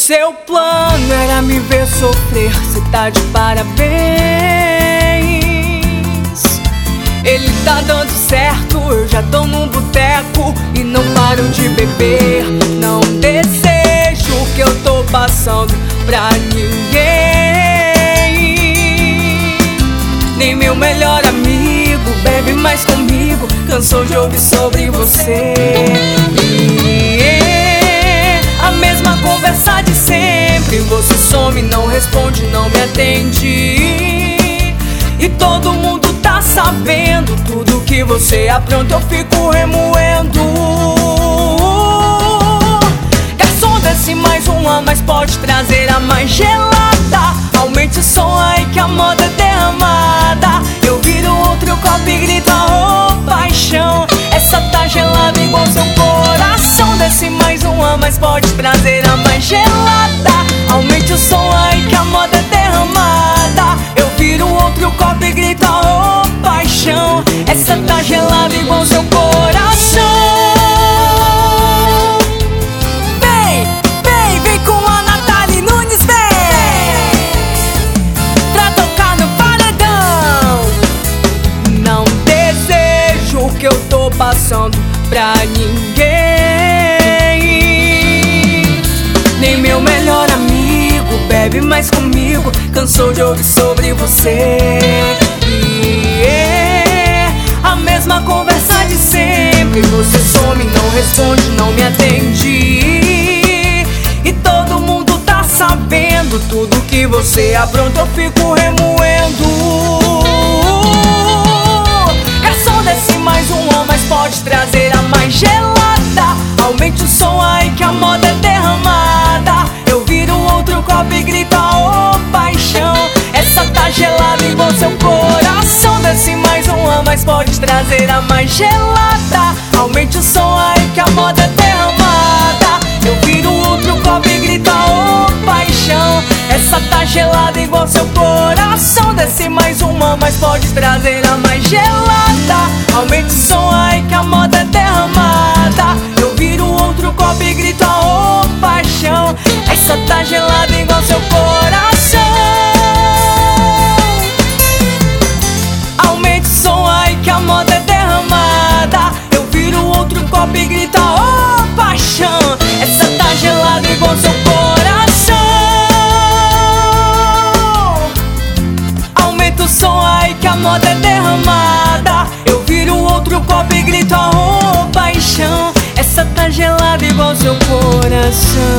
Seu plano era me ver sofrer, cê tá de parabéns. Ele tá dando certo, eu já tô num boteco e não paro de beber. Não desejo o que eu tô passando pra ninguém. Nem meu melhor amigo bebe mais comigo, cansou de ouvir sobre você. A mesma conversa de sempre, você some, não responde, não me atende. E todo mundo tá sabendo, tudo que você apronta eu fico remoendo. Garçom, desce mais uma, mas pode trazer a mais gelada. Aumente o som aí que a moda é derramada. Eu viro outro copo e grito, oh paixão, essa tá gelada igual seu coração. Desce mais uma, mas pode trazer a mais gelada. Aumente o som aí que a moda é derramada. Eu viro outro copo e grito, oh paixão, essa tá gelada igual seu coração. Vem, vem, vem com a Nathalie Nunes, vem pra tocar no paredão. Não desejo o que eu tô passando pra ninguém. Nem meu melhor amigo bebe mais comigo, cansou de ouvir sobre você. A mesma conversa de sempre, você some, não responde, não me atende. E todo mundo tá sabendo, tudo que você apronta eu fico remoendo. Garçom, desce mais uma, mas pode trazer a mais gelada. Aumente o som aí que a moda é derramada. Eu viro outro copo e grito, oh paixão, essa tá gelada igual seu coração. Desce mais uma, mas pode trazer a mais gelada. Aumente o som aí que a moda é derramada. Eu viro outro copo e grito, oh paixão, essa tá gelada igual seu coração. Desce mais uma, mas pode trazer a mais gelada. Aumente o som aí que a moda é derramada. Eu viro outro copo e grito, oh paixão, essa tá gelada igual seu coração. Aumente o som aí que a moda é derramada. Eu viro outro copo e grito, oh paixão, essa tá gelada igual seu coração. Aumenta o som aí que a moda é derramada. Eu viro outro copo e grito, oh paixão, essa tá gelada igual seu coração.